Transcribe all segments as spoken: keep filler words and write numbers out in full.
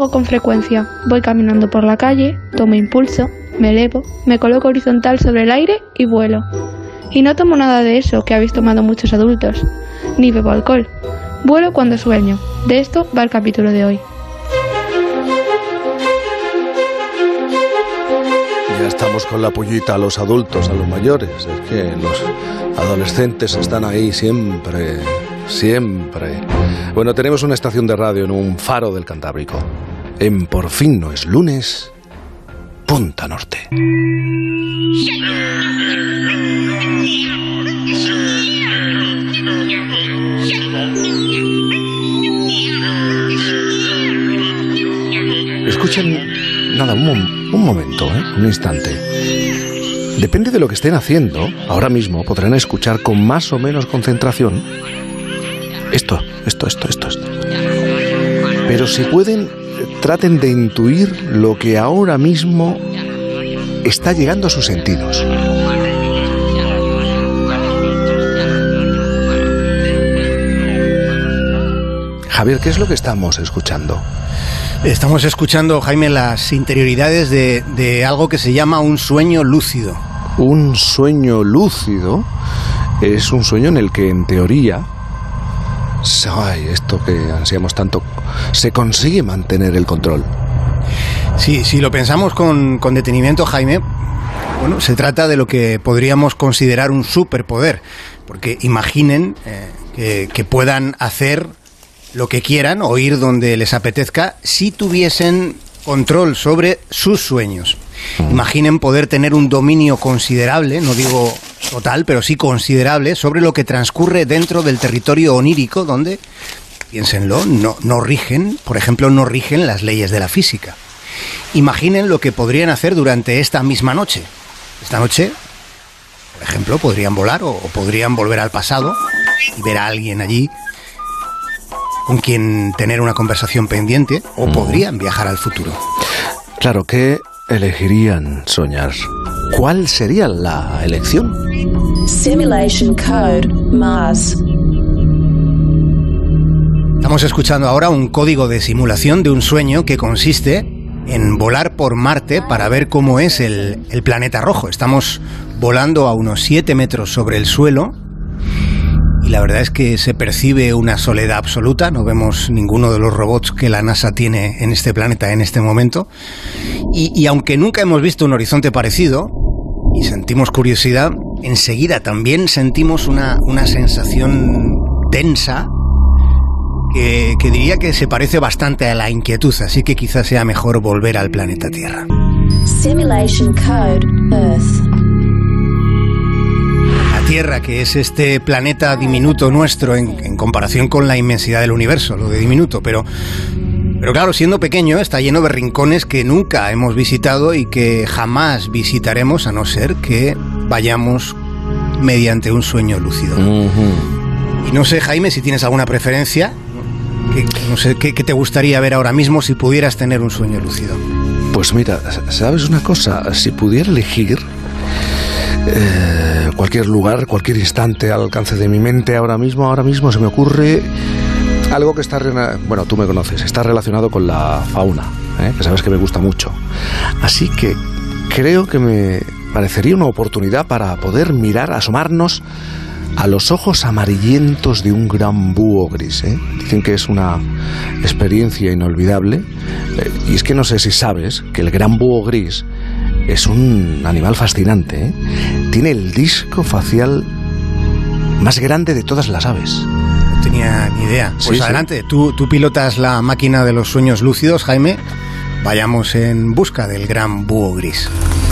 hago con frecuencia. Voy caminando por la calle, tomo impulso, me elevo, me coloco horizontal sobre el aire y vuelo. Y no tomo nada de eso que habéis tomado muchos adultos, ni bebo alcohol. Vuelo cuando sueño. De esto va el capítulo de hoy. Ya estamos con la pullita a los adultos, a los mayores. Es que los adolescentes están ahí siempre, siempre. Bueno, tenemos una estación de radio en un faro del Cantábrico. En Por fin no es lunes, Punta Norte. Escuchen, nada, un, un momento, ¿eh? un instante. Depende de lo que estén haciendo, ahora mismo podrán escuchar con más o menos concentración esto, esto, esto, esto, esto. Pero si pueden, traten de intuir lo que ahora mismo está llegando a sus sentidos. Javier, ¿qué es lo que estamos escuchando? Estamos escuchando, Jaime, las interioridades de, de algo que se llama un sueño lúcido. Un sueño lúcido es un sueño en el que, en teoría, ay, esto que ansiamos tanto, se consigue mantener el control. Sí, si lo pensamos con, con detenimiento, Jaime, bueno, se trata de lo que podríamos considerar un superpoder, porque imaginen eh, que, que puedan hacer lo que quieran o ir donde les apetezca si tuviesen control sobre sus sueños. Imaginen poder tener un dominio considerable, no digo total, pero sí considerable, sobre lo que transcurre dentro del territorio onírico donde, piénsenlo, no, no rigen, por ejemplo, no rigen las leyes de la física. Imaginen lo que podrían hacer durante esta misma noche. Esta noche, por ejemplo, podrían volar o, o podrían volver al pasado y ver a alguien allí con quien tener una conversación pendiente, o mm. podrían viajar al futuro. Claro, ¿qué elegirían soñar? ¿Cuál sería la elección? Simulation Code Mars. Estamos escuchando ahora un código de simulación de un sueño que consiste en volar por Marte para ver cómo es el, el planeta rojo. Estamos volando a unos siete metros sobre el suelo. Y la verdad es que se percibe una soledad absoluta, no vemos ninguno de los robots que la NASA tiene en este planeta en este momento. Y, y aunque nunca hemos visto un horizonte parecido, y sentimos curiosidad, enseguida también sentimos una, una sensación tensa que, que diría que se parece bastante a la inquietud, así que quizás sea mejor volver al planeta Tierra. Simulation Code Earth. Tierra, que es este planeta diminuto nuestro en, en comparación con la inmensidad del universo, lo de diminuto, pero, pero claro, siendo pequeño está lleno de rincones que nunca hemos visitado y que jamás visitaremos a no ser que vayamos mediante un sueño lúcido. Uh-huh. Y no sé, Jaime, si tienes alguna preferencia, que, no sé, ¿qué, qué te gustaría ver ahora mismo si pudieras tener un sueño lúcido? Pues mira, ¿sabes una cosa? Si pudiera elegir Eh, cualquier lugar, cualquier instante al alcance de mi mente ahora mismo, ahora mismo se me ocurre algo que está, bueno, tú me conoces, está relacionado con la fauna, ¿eh? que sabes que me gusta mucho. Así que creo que me parecería una oportunidad para poder mirar, asomarnos a los ojos amarillentos de un gran búho gris, ¿eh? Dicen que es una experiencia inolvidable, eh, y es que no sé si sabes que el gran búho gris es un animal fascinante, ¿eh? Tiene el disco facial más grande de todas las aves. No tenía ni idea. Pues sí, adelante, sí. Tú, tú pilotas la máquina de los sueños lúcidos, Jaime. Vayamos en busca del gran búho gris.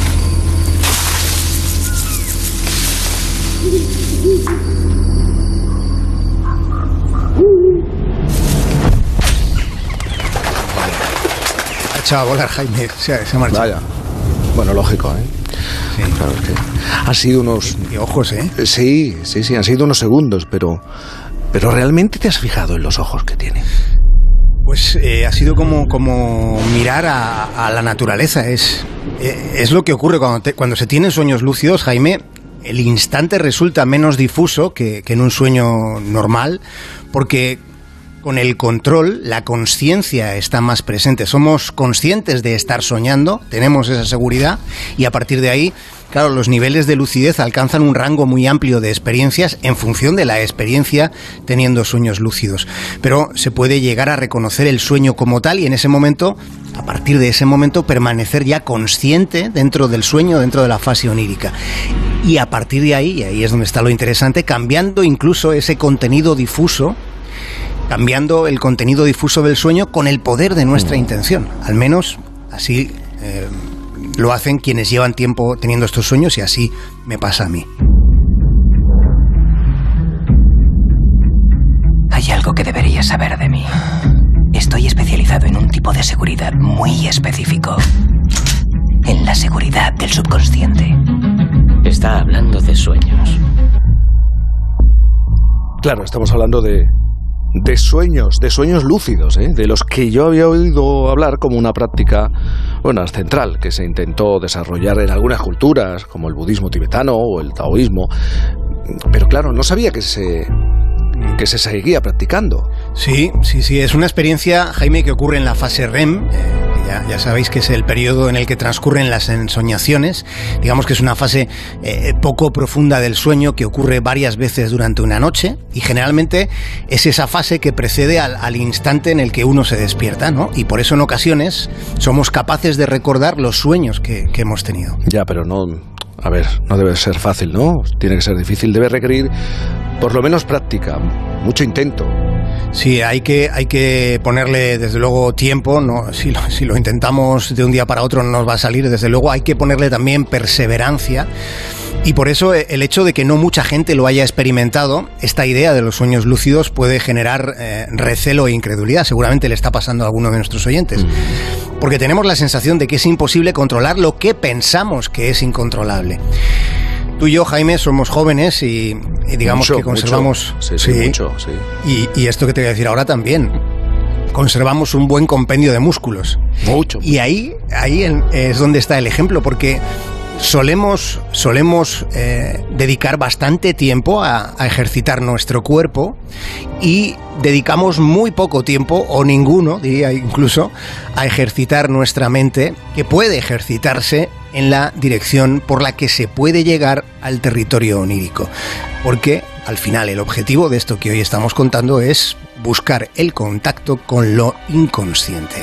Ha echado a volar, Jaime. Se, se ha marchado. Vaya. Bueno, lógico, ¿eh? Sí. Claro, es que han sido unos... Y ojos, ¿eh? Sí, sí, sí, han sido unos segundos, pero... Pero ¿realmente te has fijado en los ojos que tiene? Pues eh, ha sido como, como mirar a, a la naturaleza. Es, eh, es lo que ocurre cuando, te, cuando se tienen sueños lúcidos, Jaime. El instante resulta menos difuso que, que en un sueño normal, porque con el control, la consciencia está más presente. Somos conscientes de estar soñando, tenemos esa seguridad y a partir de ahí, claro, los niveles de lucidez alcanzan un rango muy amplio de experiencias en función de la experiencia teniendo sueños lúcidos. Pero se puede llegar a reconocer el sueño como tal y en ese momento, a partir de ese momento, permanecer ya consciente dentro del sueño, dentro de la fase onírica. Y a partir de ahí, y ahí es donde está lo interesante, cambiando incluso ese contenido difuso, cambiando el contenido difuso del sueño con el poder de nuestra intención. Al menos así eh, lo hacen quienes llevan tiempo teniendo estos sueños y así me pasa a mí. Hay algo que deberías saber de mí. Estoy especializado en un tipo de seguridad muy específico. En la seguridad del subconsciente. Está hablando de sueños. Claro, estamos hablando de... de sueños, de sueños lúcidos, ¿eh? De los que yo había oído hablar como una práctica, bueno, central, que se intentó desarrollar en algunas culturas, como el budismo tibetano o el taoísmo, pero claro, no sabía que se, que se seguía practicando. Sí, sí, sí, es una experiencia, Jaime, que ocurre en la fase R E M, eh, ya, ya sabéis que es el periodo en el que transcurren las ensoñaciones, digamos que es una fase eh, poco profunda del sueño que ocurre varias veces durante una noche y generalmente es esa fase que precede al, al instante en el que uno se despierta, ¿no? Y por eso en ocasiones somos capaces de recordar los sueños que, que hemos tenido. Ya, pero no... A ver, no debe ser fácil, ¿no? Tiene que ser difícil, debe requerir por lo menos práctica, mucho intento. Sí, hay que, hay que ponerle desde luego tiempo, ¿no? Si lo, si lo intentamos de un día para otro no nos va a salir, desde luego hay que ponerle también perseverancia. Y por eso el hecho de que no mucha gente lo haya experimentado, esta idea de los sueños lúcidos puede generar eh, recelo e incredulidad. Seguramente le está pasando a alguno de nuestros oyentes. Porque tenemos la sensación de que es imposible controlar lo que pensamos que es incontrolable. Tú y yo, Jaime, somos jóvenes y, y digamos mucho, que conservamos... Mucho. Sí, sí, sí, mucho, sí. Y, y esto que te voy a decir ahora también. Conservamos un buen compendio de músculos. Mucho. Y ahí, ahí es donde está el ejemplo, porque... Solemos, solemos eh, dedicar bastante tiempo a, a ejercitar nuestro cuerpo y dedicamos muy poco tiempo, o ninguno, diría incluso, a ejercitar nuestra mente, que puede ejercitarse en la dirección por la que se puede llegar al territorio onírico. Porque, al final, el objetivo de esto que hoy estamos contando es buscar el contacto con lo inconsciente.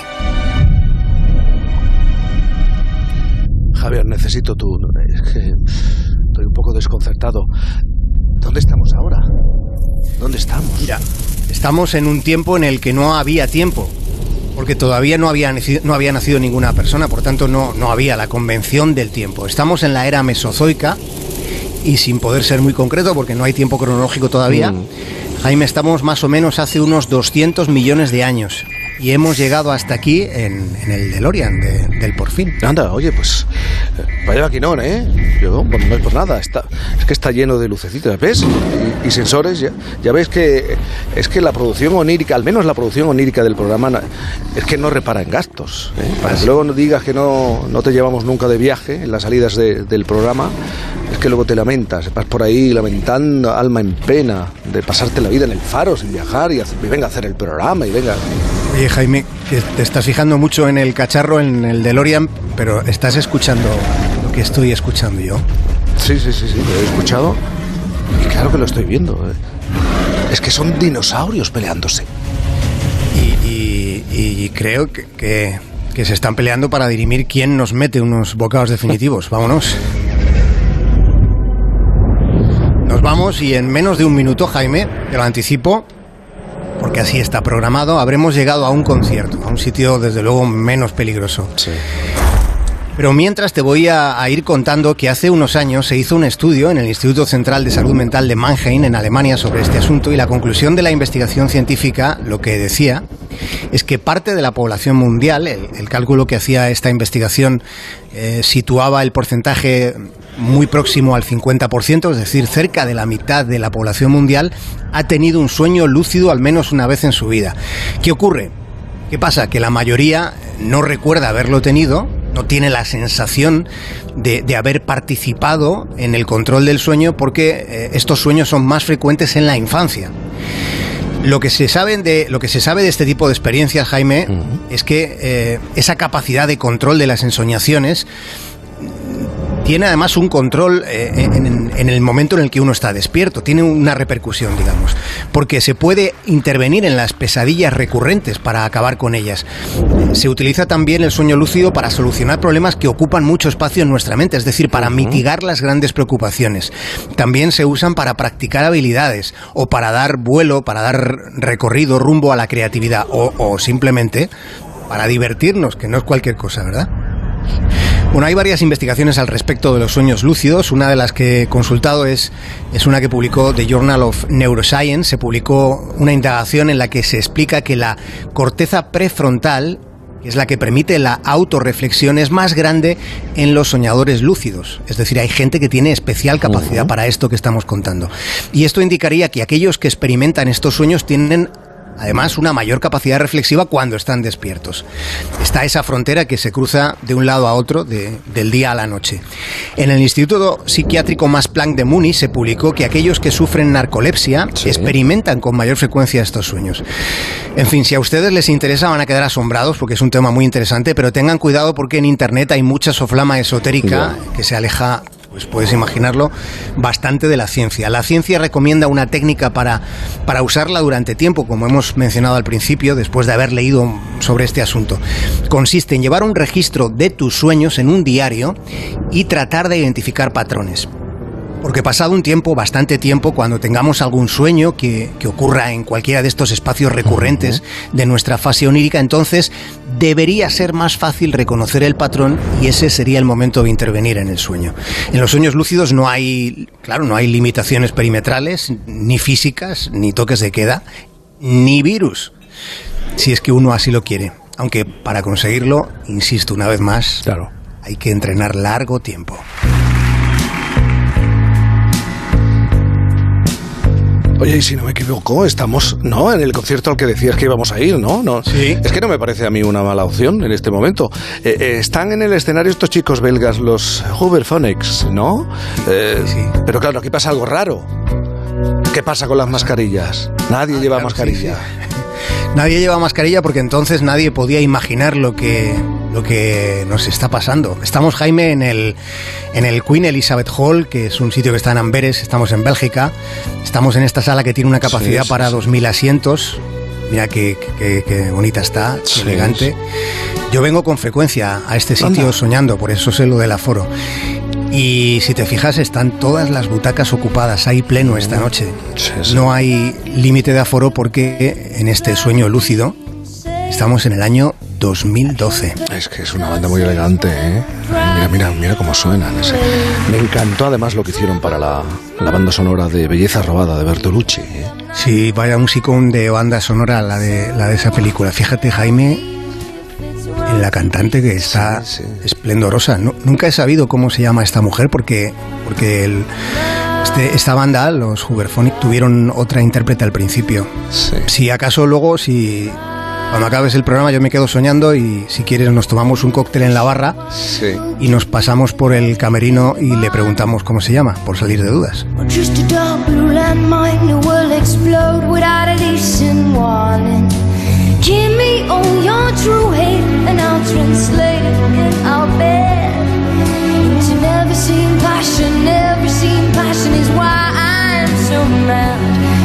Javier, necesito tu... Es que estoy un poco desconcertado. ¿Dónde estamos ahora? ¿Dónde estamos? Mira, estamos en un tiempo en el que no había tiempo, porque todavía no había, no había nacido ninguna persona, por tanto no, no había la convención del tiempo. Estamos en la era mesozoica y sin poder ser muy concreto, porque no hay tiempo cronológico todavía, mm. Jaime, estamos más o menos hace unos doscientos millones de años. Y hemos llegado hasta aquí en, en el DeLorean de, del Porfín. Anda, oye, pues vaya maquinón, ¿eh? Yo, pues no es por nada, está, es que está lleno de lucecitas, ¿ves? Y, y sensores, ya, ya ves que es que la producción onírica, al menos la producción onírica del programa, es que no repara en gastos, ¿eh? Para que luego no digas que no, no te llevamos nunca de viaje en las salidas de, del programa, es que luego te lamentas, vas por ahí lamentando, alma en pena, de pasarte la vida en el faro sin viajar y, hacer, y venga a hacer el programa y venga... Oye, Jaime, que te estás fijando mucho en el cacharro, en el DeLorean, pero estás escuchando lo que estoy escuchando yo. Sí, sí, sí, sí, lo he escuchado y claro que lo estoy viendo. Es que son dinosaurios peleándose. Y, y, y creo que, que, que se están peleando para dirimir quién nos mete unos bocados definitivos. Vámonos. Nos vamos y en menos de un minuto, Jaime, te lo anticipo, porque así está programado, habremos llegado a un concierto, a un sitio desde luego menos peligroso. Sí. Pero mientras te voy a, a ir contando que hace unos años se hizo un estudio en el Instituto Central de Salud Mental de Mannheim, en Alemania, sobre este asunto, y la conclusión de la investigación científica, lo que decía, es que parte de la población mundial, el, el cálculo que hacía esta investigación eh, situaba el porcentaje muy próximo al cincuenta por ciento, es decir, cerca de la mitad de la población mundial ha tenido un sueño lúcido al menos una vez en su vida. ¿Qué ocurre? ¿Qué pasa? Que la mayoría no recuerda haberlo tenido, no tiene la sensación de, de haber participado en el control del sueño porque eh, estos sueños son más frecuentes en la infancia. Lo que se sabe de, lo que se sabe de este tipo de experiencias, Jaime, uh-huh. es que eh, esa capacidad de control de las ensoñaciones tiene además un control eh, en, en el momento en el que uno está despierto, tiene una repercusión, digamos, porque se puede intervenir en las pesadillas recurrentes para acabar con ellas. Se utiliza también el sueño lúcido para solucionar problemas que ocupan mucho espacio en nuestra mente, es decir, para uh-huh. mitigar las grandes preocupaciones. También se usan para practicar habilidades o para dar vuelo, para dar recorrido, rumbo a la creatividad o, o simplemente para divertirnos, que no es cualquier cosa, ¿verdad? Bueno, hay varias investigaciones al respecto de los sueños lúcidos. Una de las que he consultado es, es una que publicó The Journal of Neuroscience. Se publicó una indagación en la que se explica que la corteza prefrontal, que es la que permite la autorreflexión, es más grande en los soñadores lúcidos. Es decir, hay gente que tiene especial capacidad uh-huh. para esto que estamos contando. Y esto indicaría que aquellos que experimentan estos sueños tienen además una mayor capacidad reflexiva cuando están despiertos. Está esa frontera que se cruza de un lado a otro, de, del día a la noche. En el Instituto Psiquiátrico Max Planck de Múnich se publicó que aquellos que sufren narcolepsia sí. experimentan con mayor frecuencia estos sueños. En fin, si a ustedes les interesa van a quedar asombrados porque es un tema muy interesante, pero tengan cuidado porque en Internet hay mucha soflama esotérica yeah. que se aleja, pues puedes imaginarlo, bastante de la ciencia. La ciencia recomienda una técnica para, para usarla durante tiempo, como hemos mencionado al principio, después de haber leído sobre este asunto. Consiste en llevar un registro de tus sueños en un diario y tratar de identificar patrones. Porque pasado un tiempo, bastante tiempo, cuando tengamos algún sueño que, que ocurra en cualquiera de estos espacios recurrentes de nuestra fase onírica, entonces debería ser más fácil reconocer el patrón y ese sería el momento de intervenir en el sueño. En los sueños lúcidos no hay, claro, no hay limitaciones perimetrales, ni físicas, ni toques de queda, ni virus, si es que uno así lo quiere. Aunque para conseguirlo, insisto una vez más, claro, hay que entrenar largo tiempo. Oye, y si no me equivoco, estamos, ¿no?, en el concierto al que decías que íbamos a ir, ¿no? no sí. Es que no me parece a mí una mala opción en este momento. Eh, eh, están en el escenario estos chicos belgas, los Hooverphonics, ¿no? Eh, sí. Pero claro, aquí pasa algo raro. ¿Qué pasa con las mascarillas? Nadie ah, lleva claro, mascarilla. Sí, sí. Nadie lleva mascarilla porque entonces nadie podía imaginar lo que, lo que nos está pasando. Estamos, Jaime, en el, en el Queen Elizabeth Hall, que es un sitio que está en Amberes, estamos en Bélgica. Estamos en esta sala que tiene una capacidad sí, sí, para sí. dos mil asientos. Mira qué, qué, qué bonita está, qué sí, elegante. Sí. Yo vengo con frecuencia a este sitio Anda. soñando, por eso sé lo del aforo. Y si te fijas, están todas las butacas ocupadas, hay pleno esta noche. Sí, sí. No hay límite de aforo porque en este sueño lúcido estamos en el año dos mil doce. Es que es una banda muy elegante, ¿eh? Mira, mira, mira cómo suenan. Me encantó además lo que hicieron para la, la banda sonora de Belleza Robada de Bertolucci, ¿eh? Sí, vaya musicón de banda sonora la de, la de esa película. Fíjate, Jaime, en la cantante que está sí, sí. esplendorosa. No, nunca he sabido cómo se llama esta mujer porque, porque el, este, esta banda, los Hooverphonics, tuvieron otra intérprete al principio. Sí. Si acaso luego, si cuando acabes el programa yo me quedo soñando y si quieres nos tomamos un cóctel en la barra sí. y nos pasamos por el camerino y le preguntamos cómo se llama, por salir de dudas. Give me all your true hate and I'll translate it in our bed. To never seen passion, never seen passion is why I'm so mad.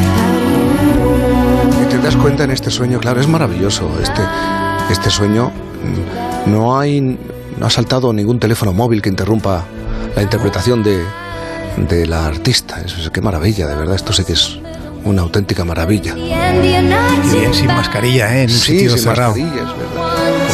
Y te das cuenta en este sueño, claro, es maravilloso. Este, este sueño, no hay, no ha saltado ningún teléfono móvil que interrumpa la interpretación de, de la artista. Es, qué maravilla, de verdad, esto sí que es una auténtica maravilla. Y bien sin mascarilla, ¿eh? En un sí, sitio sin cerrado. mascarilla, es verdad.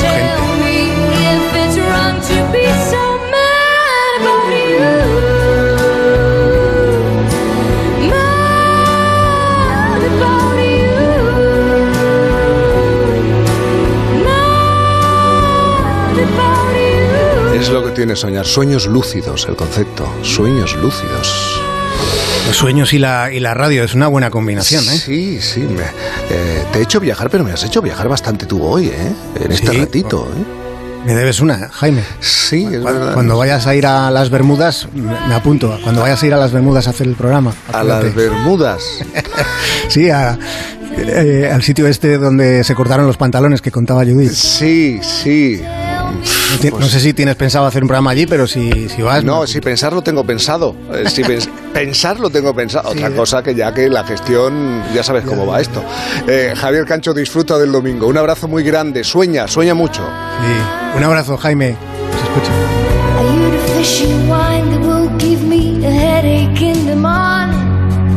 Es lo que tiene soñar. Sueños lúcidos, el concepto. Sueños lúcidos. Los sueños y la, y la radio es una buena combinación, ¿eh? Sí, sí. Me, eh, te he hecho viajar, pero me has hecho viajar bastante tú hoy, ¿eh? En este sí, ratito, ¿eh? Me debes una, Jaime. Sí, es cuando, verdad. Cuando vayas a ir a las Bermudas, me apunto. Cuando vayas a ir a las Bermudas a hacer el programa. A las Bermudas. Sí, a, eh, al sitio este donde se cortaron los pantalones que contaba Judith. Sí, sí. No, ti- Pues- no sé si tienes pensado hacer un programa allí, pero si, si vas... No, si pensar lo tengo pensado. Eh, Si pens- pensar lo tengo pensado. Otra Sí. cosa que ya que la gestión, ya sabes cómo va esto. Eh, Javier Cancho, disfruta del domingo. Un abrazo muy grande. Sueña, sueña mucho. Sí. Un abrazo, Jaime. Os escucho. Are you the fishing wine that will give me a headache in the morning?